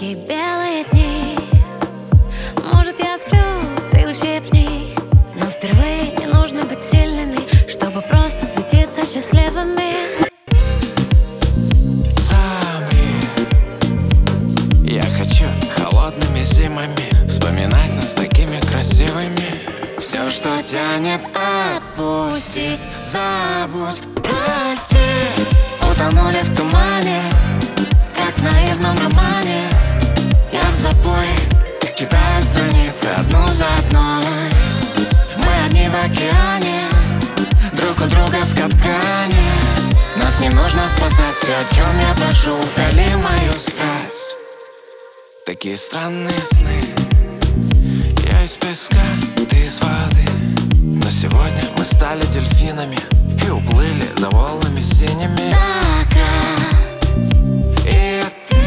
такие белые дни. Может, я сплю, ты ущипни. Но впервые не нужно быть сильными, чтобы просто светиться счастливыми. Замри. Я хочу холодными зимами вспоминать нас такими красивыми. Все, что тянет, отпусти, забудь, прости. Утонули в тумане, как в наивном романе. Я в запое читаю страницы одну за одной. Мы одни в океане, друг у друга в капкане. Нас не нужно спасать, все, о чем я прошу, удали мою страсть. Такие странные сны. Я из песка, ты из воды. Но сегодня мы стали дельфинами и уплыли за волнами синими. Закат И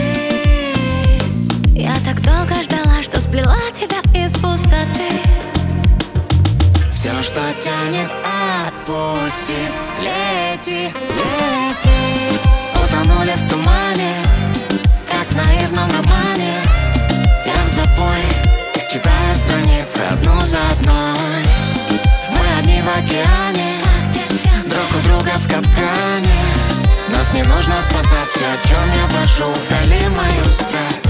ты. Я так долго ждала, что сплела тебя из пустоты. Все, что тянет, отпусти. Лети, лети. Утонули в тумане, как в наивном романе. Я в запое читаю страницы одну за одной. Мы одни в океане, друг у друга в капкане. Нас не нужно спасать, все, о чем я прошу, удали мою страсть.